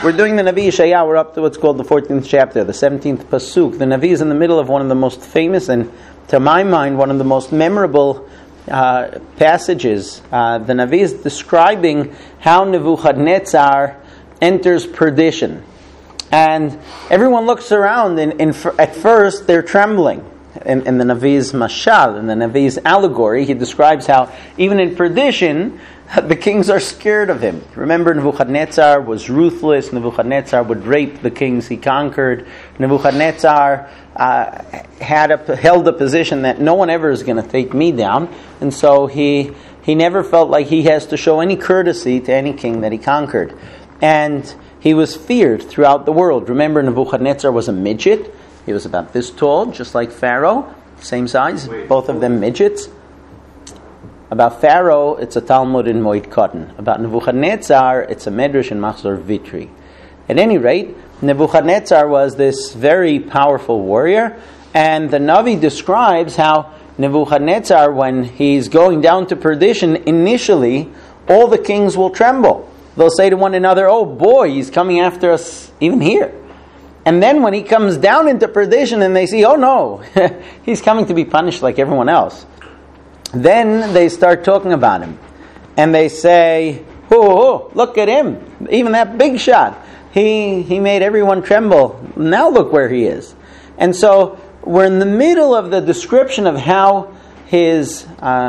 We're doing the Navi Yeshayahu. We're up to what's called the 14th chapter, the 17th Pasuk. The Navi is in the middle of one of the most famous and, to my mind, one of the most memorable passages. The Navi is describing how Nebuchadnezzar enters perdition. And everyone looks around, and at first they're trembling. In the Navi's mashal, in the Navi's allegory, he describes how even in perdition, the kings are scared of him. Remember, Nebuchadnezzar was ruthless. Nebuchadnezzar would rape the kings he conquered. Nebuchadnezzar held a position that no one ever is going to take me down. And so he never felt like he has to show any courtesy to any king that he conquered. And he was feared throughout the world. Remember, Nebuchadnezzar was a midget. He was about this tall, just like Pharaoh, same size, both of them midgets. About Pharaoh, it's a Talmud in Moed Katan. About Nebuchadnezzar, it's a Medrash in Machzor Vitri. At any rate, Nebuchadnezzar was this very powerful warrior, and the Navi describes how Nebuchadnezzar, when he's going down to perdition, initially, all the kings will tremble. They'll say to one another, "Oh boy, he's coming after us even here." And then when he comes down into perdition and they see, "Oh no, he's coming to be punished like everyone else," then they start talking about him. And they say, "Oh, look at him. Even that big shot. He made everyone tremble. Now look where he is." And so we're in the middle of the description of how his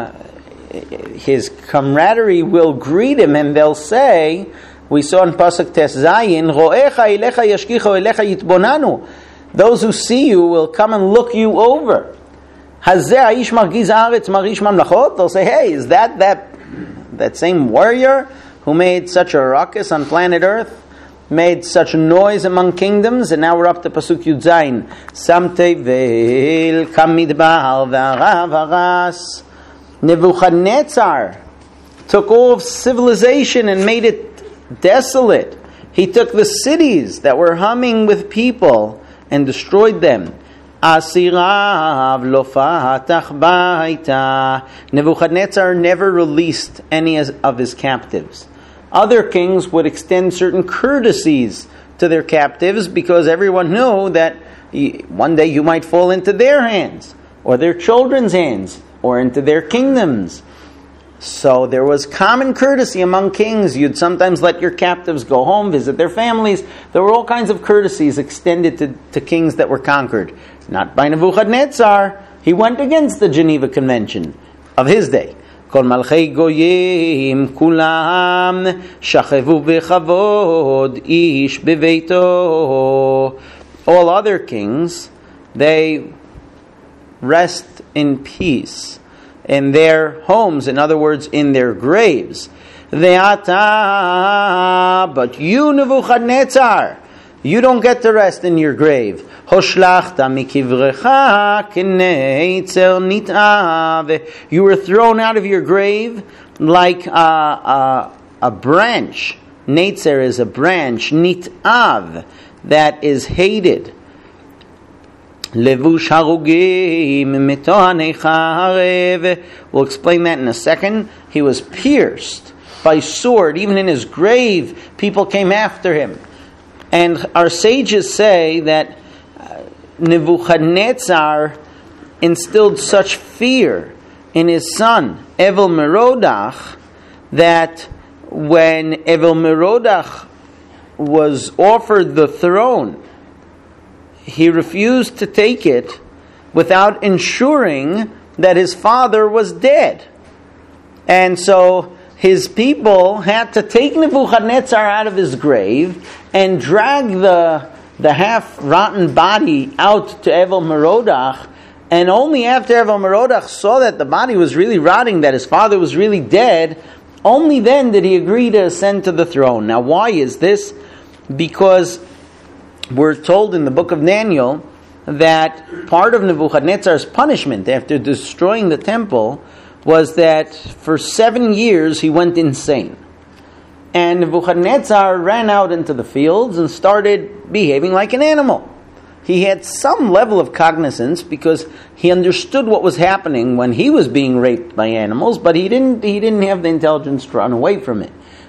camaraderie will greet him, and they'll say, we saw in Pasuk Tes Zayin, Ro'echa ilecha yashkicho elecha yitbonanu. Those who see you will come and look you over. Hazeh aish margiz haaretz marish mamlachot. They'll say, "Hey, is that same warrior who made such a ruckus on planet Earth, made such a noise among kingdoms?" And now we're up to Pasuk Yud Zayin. Sam tevel kamidbar v'arav haras. Nebuchadnezzar took all of civilization and made it desolate. He took the cities that were humming with people and destroyed them. Nebuchadnezzar never released any of his captives. Other kings would extend certain courtesies to their captives because everyone knew that one day you might fall into their hands or their children's hands or into their kingdoms. So there was common courtesy among kings. You'd sometimes let your captives go home, visit their families. There were all kinds of courtesies extended to kings that were conquered. Not by Nebuchadnezzar. He went against the Geneva Convention of his day. Kol malchei goyim kulam shachevu bechavod ish beveito. All other kings, they rest in peace in their homes, in other words, in their graves. Ve'ata, but you, Nebuchadnezzar, you don't get to rest in your grave. Hoshlachta mikivrecha k'neitzer nit'av. You were thrown out of your grave like a branch. Neitzer is a branch. Nit'av, that is hated. Levush harugim mitohanei charev. We'll explain that in a second. He was pierced by sword. Even in his grave, people came after him. And our sages say that Nebuchadnezzar instilled such fear in his son, Evel Merodach, that when Evel Merodach was offered the throne, he refused to take it without ensuring that his father was dead. And so his people had to take Nebuchadnezzar out of his grave and drag the half-rotten body out to Evel Merodach. And only after Evel Merodach saw that the body was really rotting, that his father was really dead, only then did he agree to ascend to the throne. Now, why is this? Because we're told in the book of Daniel that part of Nebuchadnezzar's punishment after destroying the temple was that for 7 years he went insane. And Nebuchadnezzar ran out into the fields and started behaving like an animal. He had some level of cognizance because he understood what was happening when he was being raped by animals, but he didn't have the intelligence to run away from it.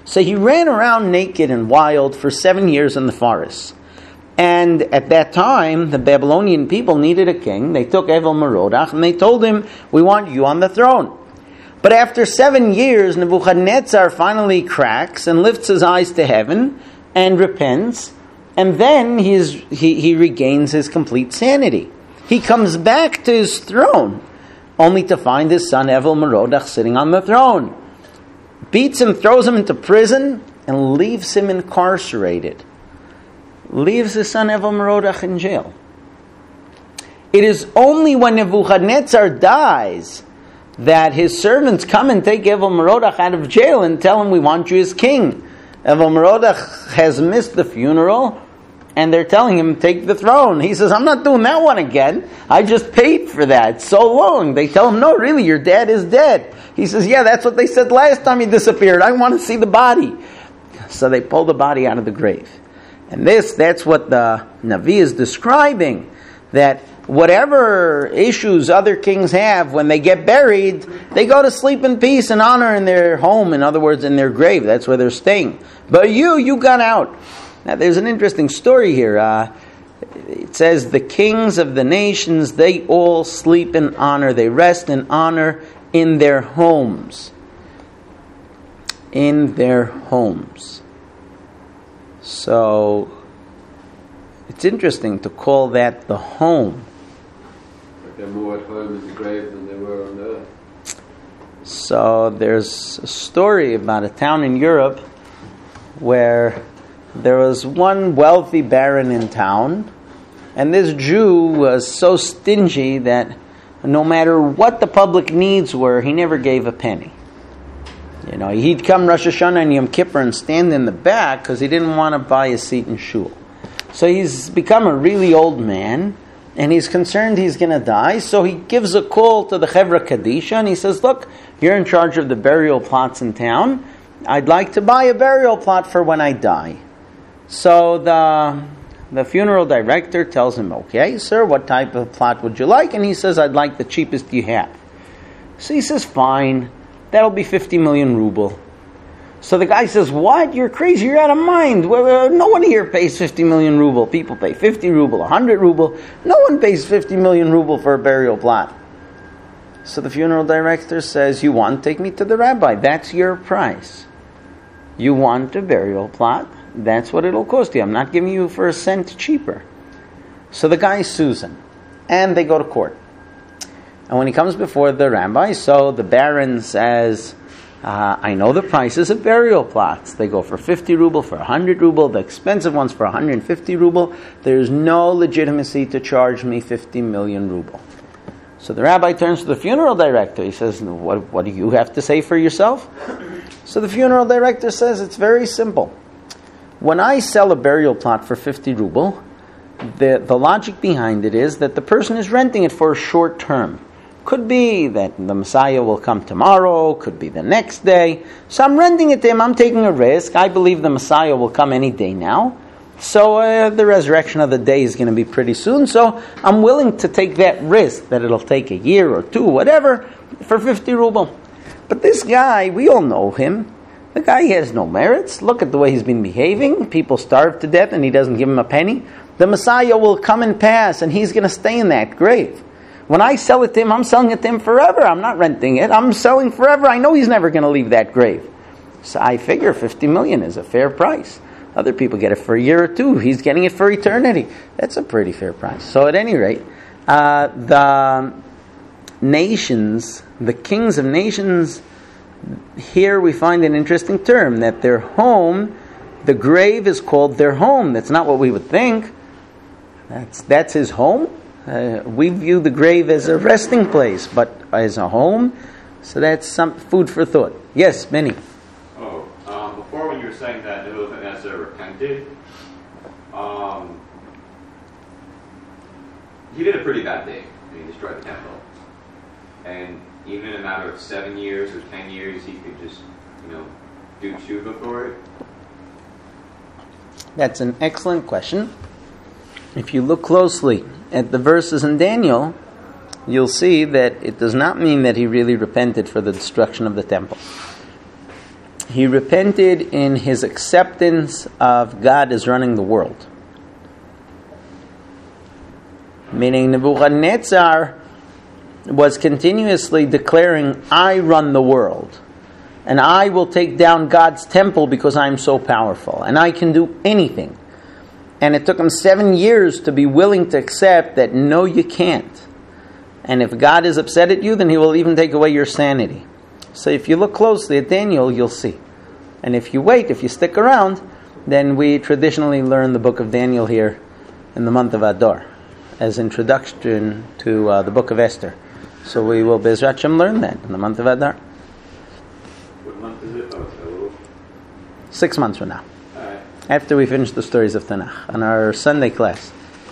So he ran around naked and wild for 7 years in the forest. And at that time, the Babylonian people needed a king. They took Evil-Merodach and they told him, we want you on the throne. But after 7 years, Nebuchadnezzar finally cracks and lifts his eyes to heaven and repents. And then he regains his complete sanity. He comes back to his throne, only to find his son Evil-Merodach sitting on the throne. Beats him, throws him into prison, and leaves him incarcerated. Leaves his son Evil-Merodach in jail. It is only when Nebuchadnezzar dies that his servants come and take Evil-Merodach out of jail and tell him, we want you as king. Evil-Merodach has missed the funeral, and they're telling him, take the throne. He says, I'm not doing that one again. I just paid for that so long. They tell him, no, really, your dad is dead. He says, yeah, that's what they said last time he disappeared. I want to see the body. So they pull the body out of the grave. And that's what the Navi is describing, that whatever issues other kings have, when they get buried, they go to sleep in peace and honor in their home, in other words, in their grave. That's where they're staying. But you got out. Now, there's an interesting story here. It says, the kings of the nations, they all sleep in honor. They rest in honor in their homes. In their homes. So, it's interesting to call that the home. Like they're more at home in the grave than they were on earth. So, there's a story about a town in Europe where there was one wealthy baron in town, and this Jew was so stingy that no matter what the public needs were, he never gave a penny. You know, he'd come Rosh Hashanah and Yom Kippur and stand in the back because he didn't want to buy a seat in shul. So he's become a really old man, and he's concerned he's going to die, so he gives a call to the Chevra Kadisha, and he says, look, you're in charge of the burial plots in town. I'd like to buy a burial plot for when I die. So the funeral director tells him, okay, sir, what type of plot would you like? And he says, I'd like the cheapest you have. So he says, fine, that'll be 50 million ruble. So the guy says, what? You're crazy, you're out of mind. Well, no one here pays 50 million ruble. People pay 50 ruble, 100 ruble. No one pays 50 million ruble for a burial plot. So the funeral director says, you want to take me to the rabbi. That's your price. You want a burial plot? That's what it'll cost you. I'm not giving you for a cent cheaper. So the guy sues him. And they go to court. And when he comes before the rabbi, so the baron says, I know the prices of burial plots. They go for 50 ruble, for 100 ruble. The expensive ones for 150 ruble. There's no legitimacy to charge me 50 million ruble. So the rabbi turns to the funeral director. He says, what do you have to say for yourself? So the funeral director says, it's very simple. When I sell a burial plot for 50 ruble, the logic behind it is that the person is renting it for a short term. Could be that the Messiah will come tomorrow, could be the next day. So I'm renting it to him, I'm taking a risk. I believe the Messiah will come any day now. So the resurrection of the day is going to be pretty soon. So I'm willing to take that risk, that it'll take a year or two, whatever, for 50 ruble. But this guy, we all know him. The guy has no merits. Look at the way he's been behaving. People starve to death and he doesn't give him a penny. The Messiah will come and pass and he's going to stay in that grave. When I sell it to him, I'm selling it to him forever. I'm not renting it. I'm selling forever. I know he's never going to leave that grave. So I figure 50 million is a fair price. Other people get it for a year or two. He's getting it for eternity. That's a pretty fair price. So at any rate, the nations, the kings of nations, here we find an interesting term, that their home, the grave is called their home. That's not what we would think. That's his home. We view the grave as a resting place, but as a home, so that's some food for thought. Yes, Benny. Before when you were saying that Nebuchadnezzar repented, he did a pretty bad thing. He destroyed the temple. And even in a matter of 7 years or 10 years, he could just, do tshuva for it. That's an excellent question. If you look closely at the verses in Daniel, you'll see that it does not mean that he really repented for the destruction of the temple. He repented in his acceptance of God as running the world. Meaning Nebuchadnezzar was continuously declaring, I run the world. And I will take down God's temple because I'm so powerful. And I can do anything. And it took him 7 years to be willing to accept that no, you can't. And if God is upset at you, then He will even take away your sanity. So if you look closely at Daniel, you'll see. And if you wait, if you stick around, then we traditionally learn the book of Daniel here in the month of Adar as introduction to the book of Esther. So we will Be'ezrat Hashem learn that in the month of Adar. What month is it? Oh, 6 months from now. all right. After we finish the stories of Tanakh on our Sunday class.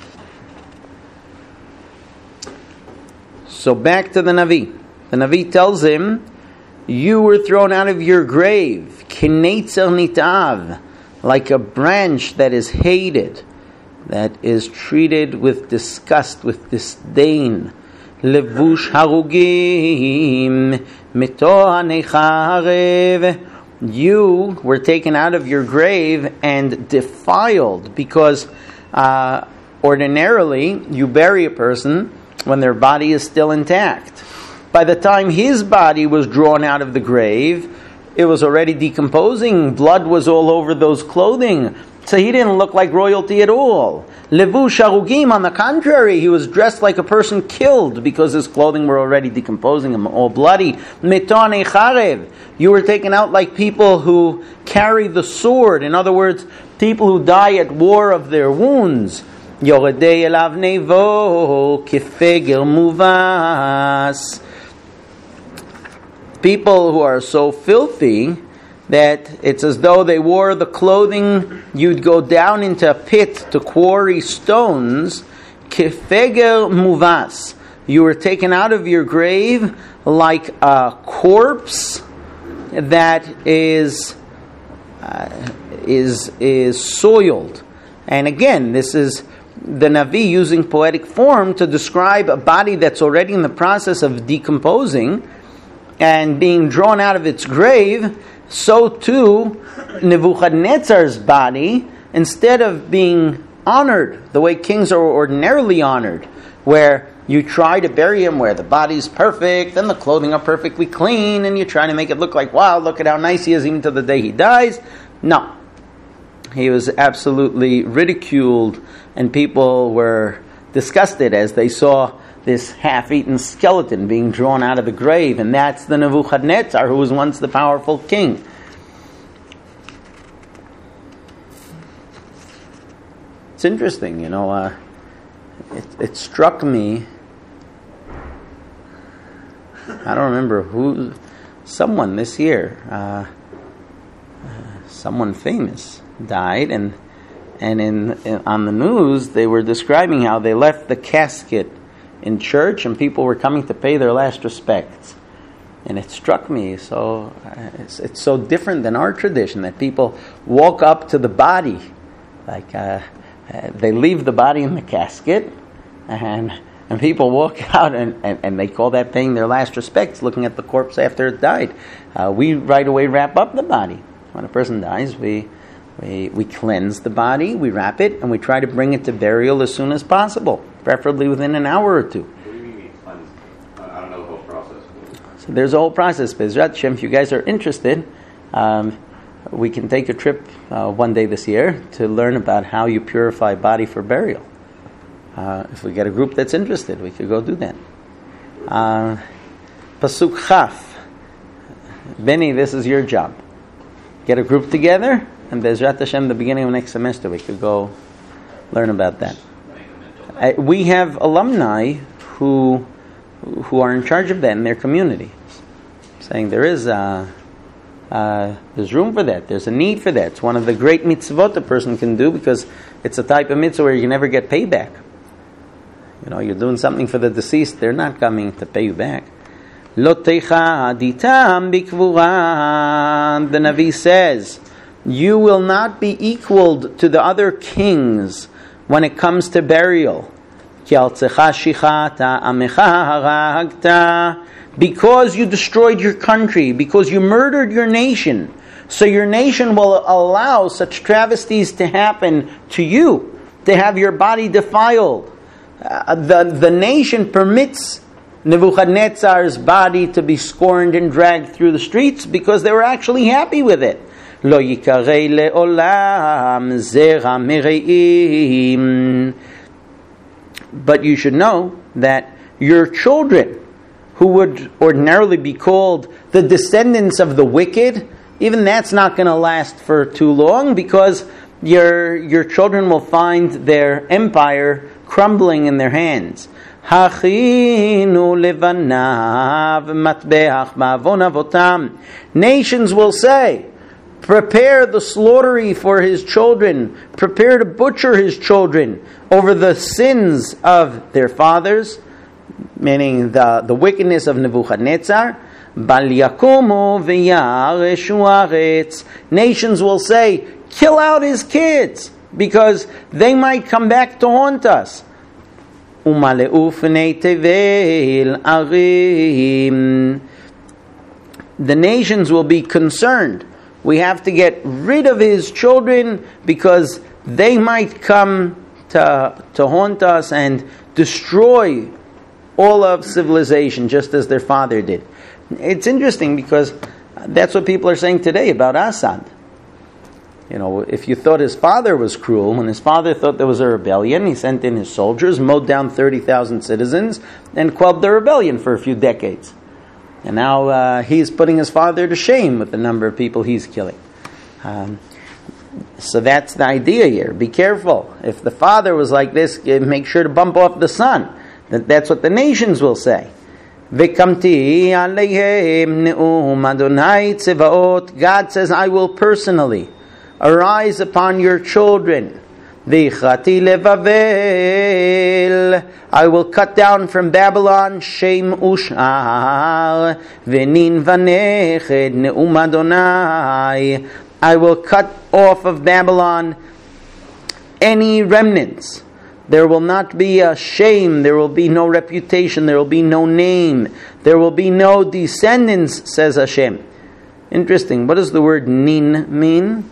So back to the Navi. The Navi tells him, you were thrown out of your grave, kinetzer nitav, like a branch that is hated, that is treated with disgust, with disdain. Levush harugim, mitoh hanecharev. You were taken out of your grave and defiled, because ordinarily you bury a person when their body is still intact. By the time his body was drawn out of the grave, it was already decomposing. Blood was all over those clothing. So he didn't look like royalty at all. Levush harugim, on the contrary, he was dressed like a person killed because his clothing were already decomposing him, all bloody. Mitone charev, you were taken out like people who carry the sword. In other words, people who die at war of their wounds. Yoredei elav nevo kefeger muvas. People who are so filthy that it's as though they wore the clothing you'd go down into a pit to quarry stones. Kefeger muvas. You were taken out of your grave like a corpse that is soiled. And again, this is the Navi using poetic form to describe a body that's already in the process of decomposing and being drawn out of its grave. So too, Nebuchadnezzar's body, instead of being honored the way kings are ordinarily honored, where you try to bury him where the body's perfect and the clothing are perfectly clean, and you try to make it look like, wow, look at how nice he is even to the day he dies. No. He was absolutely ridiculed, and people were disgusted as they saw this half-eaten skeleton being drawn out of the grave, and that's the Nebuchadnezzar who was once the powerful king. It's interesting, it struck me, I don't remember who, someone this year, someone famous died, and on the news they were describing how they left the casket in church and people were coming to pay their last respects. And it struck me, so it's so different than our tradition that people walk up to the body, like they leave the body in the casket, and people walk out and they call that paying their last respects, looking at the corpse after it died. We right away wrap up the body. When a person dies, we cleanse the body, we wrap it, and we try to bring it to burial as soon as possible, preferably within an hour or two. What do you mean cleanse? I don't know the whole process. So there's a whole process. Be'ezrat Hashem, if you guys are interested, we can take a trip one day this year to learn about how you purify a body for burial. If we get a group that's interested, we could go do that. Pasuk Chaf. Benny, this is your job. Get a group together, and Be'ezrat Hashem, the beginning of next semester, we could go learn about that. We have alumni who are in charge of that in their community, saying there's room for that. There's a need for that. It's one of the great mitzvot a person can do, because it's a type of mitzvah where you can never get payback. You're doing something for the deceased, they're not coming to pay you back. Lotecha aditam bikvura. The Navi says, you will not be equaled to the other kings when it comes to burial. Because you destroyed your country, because you murdered your nation. So your nation will allow such travesties to happen to you, to have your body defiled. The nation permits Nebuchadnezzar's body to be scorned and dragged through the streets because they were actually happy with it. Lo yikarei le'olam zera mere'im. But you should know that your children, who would ordinarily be called the descendants of the wicked, even that's not going to last for too long, because your children will find their empire crumbling in their hands. Nations will say, prepare the slaughtery for his children, prepare to butcher his children over the sins of their fathers, meaning the wickedness of Nebuchadnezzar. Nations will say, kill out his kids, because they might come back to haunt us. The nations will be concerned. We have to get rid of his children because they might come to haunt us and destroy all of civilization, just as their father did. It's interesting because that's what people are saying today about Assad. You know, if you thought his father was cruel, when his father thought there was a rebellion, he sent in his soldiers, mowed down 30,000 citizens, and quelled the rebellion for a few decades. And now he's putting his father to shame with the number of people he's killing. So that's the idea here. Be careful. If the father was like this, make sure to bump off the son. That's what the nations will say. V'kamti aleihem ne'um Adonai tzevaot. God says, I will personally arise upon your children. V'chati levavel. I will cut down from Babylon Shem ushar. V'nin v'neched ne'um Adonai. I will cut off of Babylon any remnants. There will not be a shame, there will be no reputation, there will be no name, there will be no descendants, says Hashem. Interesting. What does the word nin mean?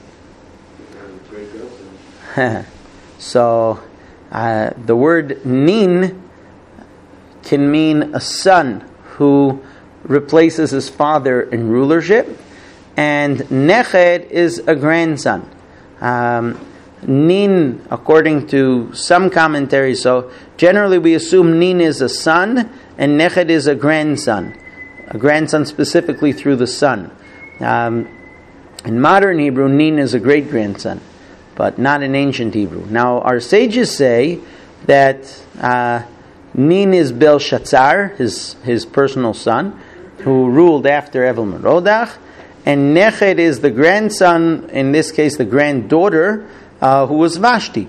So, the word nin can mean a son who replaces his father in rulership, and neched is a grandson. Nin, according to some commentaries, so generally we assume Nin is a son and Neched is a grandson specifically through the son. In modern Hebrew, Nin is a great-grandson, but not in ancient Hebrew. Now, our sages say that Nin is Belshazzar, his personal son, who ruled after Evel Merodach, and Neched is the grandson, in this case the granddaughter, who was Vashti.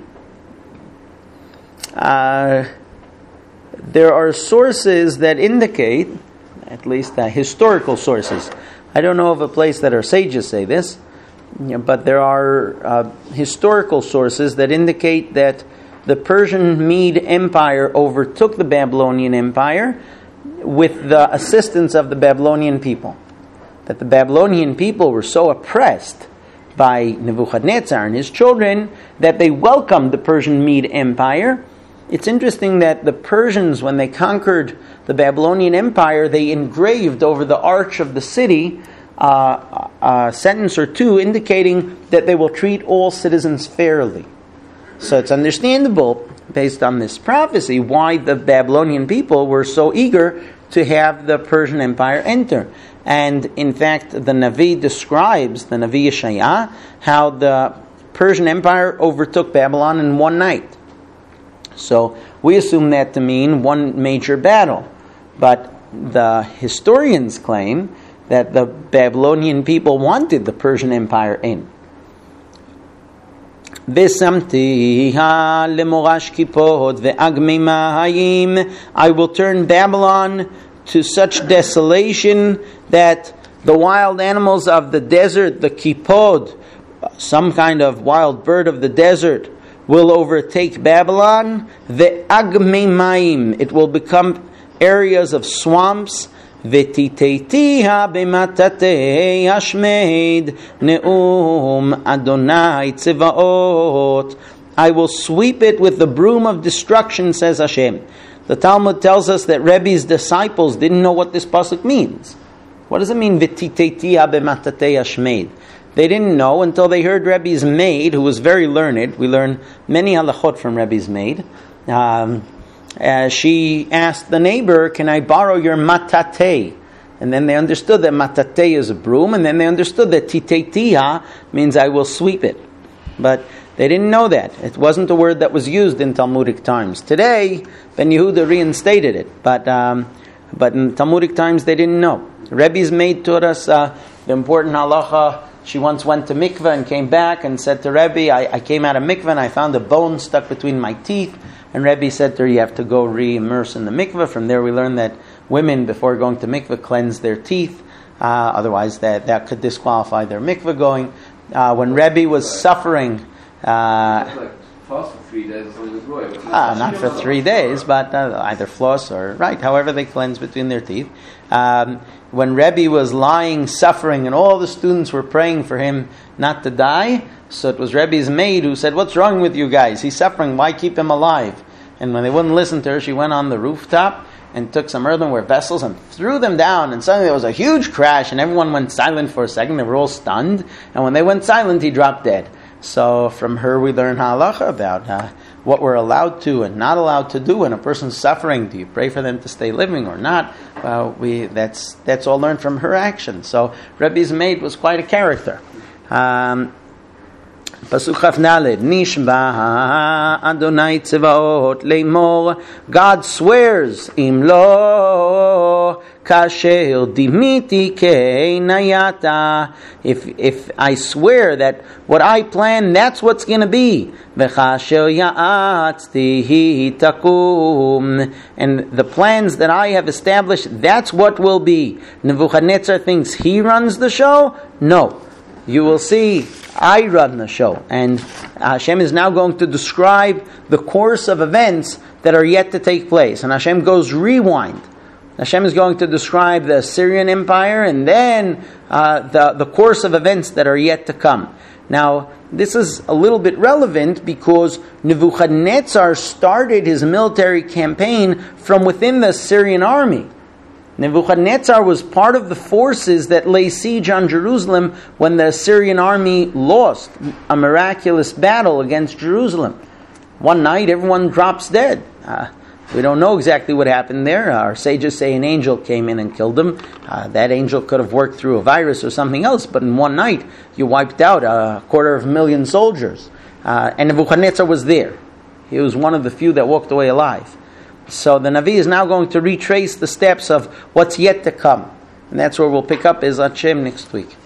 There are sources that indicate, at least historical sources. I don't know of a place that our sages say this, but there are historical sources that indicate that the Persian Mede Empire overtook the Babylonian Empire with the assistance of the Babylonian people. That the Babylonian people were so oppressed by Nebuchadnezzar and his children that they welcomed the Persian Mede Empire. It's interesting that the Persians, when they conquered the Babylonian Empire, they engraved over the arch of the city a sentence or two indicating that they will treat all citizens fairly. So it's understandable, based on this prophecy, why the Babylonian people were so eager to have the Persian Empire enter. And in fact, the Navi describes, the Navi Yeshaya, how the Persian Empire overtook Babylon in one night. So we assume that to mean one major battle. But the historians claim that the Babylonian people wanted the Persian Empire in. I will turn Babylon to such desolation that the wild animals of the desert, the kipod, some kind of wild bird of the desert, will overtake Babylon. The agmei maim, it will become areas of swamps. V'titeitiha b'matatei hashmeid ne'um Adonai tzivaot. I will sweep it with the broom of destruction, says Hashem. The Talmud tells us that Rebbe's disciples didn't know what this pasuk means. What does it mean, v'titeitiha b'matatei hashmeid? They didn't know until they heard Rebbe's maid, who was very learned. We learn many halachot from Rebbe's maid. She asked the neighbor, can I borrow your matatei? And then they understood that matatei is a broom, and then they understood that titeitiha means I will sweep it. But they didn't know that. It wasn't a word that was used in Talmudic times. Today, Ben Yehuda reinstated it, but in Talmudic times they didn't know. Rebbe's maid taught us the important halacha. She once went to mikveh and came back and said to Rebbe, I came out of mikveh and I found a bone stuck between my teeth. And Rebbe said to her, you have to go re-immerse in the mikveh. From there we learn that women, before going to mikveh, cleanse their teeth. Otherwise that could disqualify their mikveh going. When Rebbe was suffering... fast for 3 days or something as well. Not for 3 days, but either floss or... Right, however they cleanse between their teeth. When Rebbe was lying, suffering, and all the students were praying for him not to die, so it was Rebbe's maid who said, what's wrong with you guys? He's suffering, why keep him alive? And when they wouldn't listen to her, she went on the rooftop and took some earthenware vessels and threw them down, and suddenly there was a huge crash, and everyone went silent for a second. They were all stunned, and when they went silent, he dropped dead. So from her we learn halacha about what we're allowed to and not allowed to do when a person's suffering. Do you pray for them to stay living or not? Well, that's all learned from her actions. So Rebbe's maid was quite a character. Pasuk Chaf Naled, Nishba Adonai Tzevaot Leimor. God swears, Im lo kasher dimiti keinayata. If I swear that what I plan, that's what's going to be. V'chasher ya'atzti takum. And the plans that I have established, that's what will be. Nebuchadnezzar thinks he runs the show? No. You will see I run the show. And Hashem is now going to describe the course of events that are yet to take place. And Hashem goes rewind. Hashem is going to describe the Assyrian Empire and then the course of events that are yet to come. Now, this is a little bit relevant because Nebuchadnezzar started his military campaign from within the Assyrian army. Nebuchadnezzar was part of the forces that lay siege on Jerusalem when the Assyrian army lost a miraculous battle against Jerusalem. One night, everyone drops dead. We don't know exactly what happened there. Our sages say an angel came in and killed them. That angel could have worked through a virus or something else, but in one night, you wiped out 250,000 soldiers. And Nebuchadnezzar was there. He was one of the few that walked away alive. So the Navi is now going to retrace the steps of what's yet to come. And that's where we'll pick up Ezrat Hashem next week.